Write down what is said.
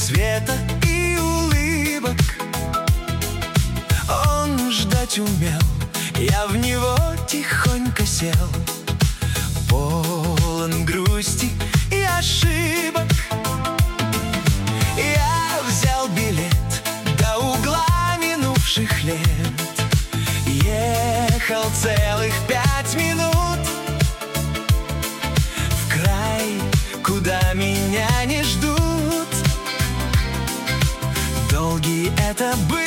света и улыбок. Он ждать умел, я в него тихонько сел, полон грусти и ошибок. Я взял билет до угла минувших лет, ехал целых 5 минут в край, куда меня не ждут. Долгий это был